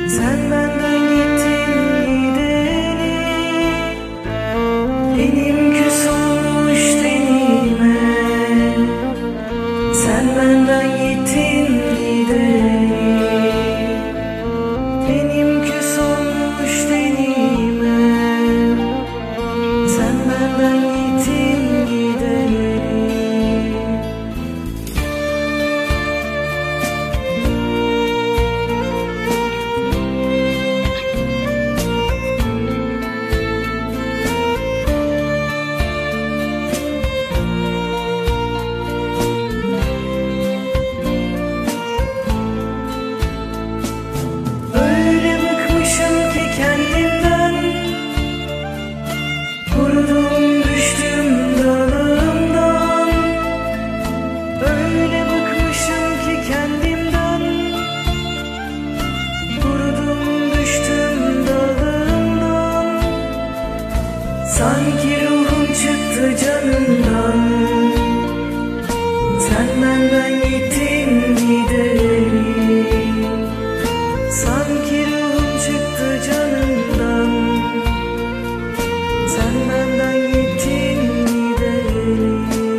Sen benden gittin gideli, benim küs olmuş tenime. Sen benden gittin gideli, benim küs olmuş tenime. Sen benden gittin gideli. Kurudum düştüm dalımdan, öyle bıkmışım ki kendimden. Kurudum düştüm dalımdan, sanki ruhum çıktı canımdan. Sen benden gittin gideli, sanki ruhum çıktı canımdan. Sen benden gittin gideli.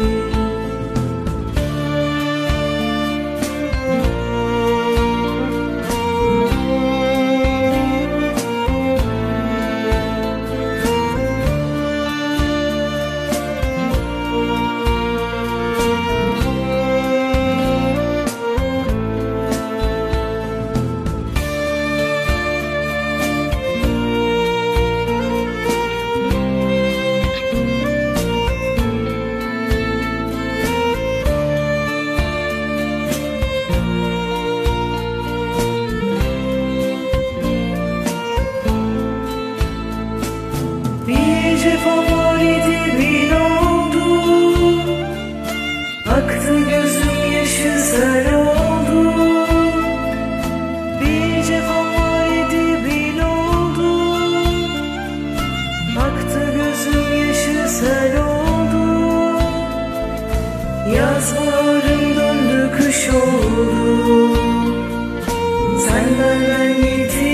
Bir cefam var idi bin oldu, aktı gözüm yaşı sel oldu. Bir cefam var idi bin oldu, aktı gözüm yaşı sel oldu. Yaz baharım döndü kış oldu. Sen benden gittin